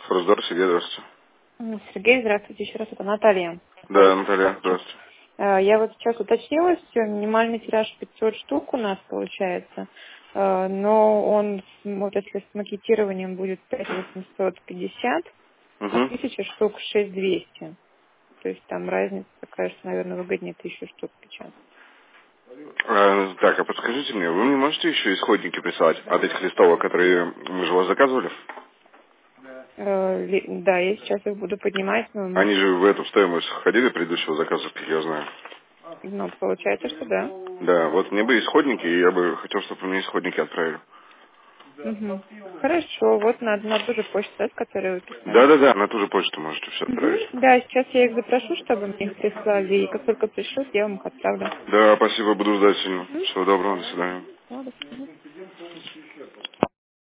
Раздор, Сергей, здравствуйте. Сергей, здравствуйте, еще раз, это Наталья. Да, Наталья, здравствуйте. Я вот сейчас уточнила, все, минимальный тираж 500 штук у нас получается, но он, вот если с макетированием будет 5850, а Угу. 1000 штук 6200. То есть там разница такая, что, наверное, выгоднее 1000 штук печатать. Так, а подскажите мне, вы мне можете еще исходники прислать от этих листовок, которые мы же у вас заказывали? Да, я сейчас их буду поднимать, но Они же в эту стоимость входили предыдущего заказа, как я знаю. ну, получается, что да. Да, вот мне бы исходники, и я бы хотел, чтобы вы мне исходники отправили. Угу. Хорошо, вот на ту же почту, да, с которой вы писали. Да, на ту же почту можете все Угу. отправить. Да, сейчас я их запрошу, чтобы мне их прислали, и как только пришлют, я вам их отправлю. Да, спасибо, буду ждать сильно. Угу. Всего доброго, до свидания. Ладно. Мгм.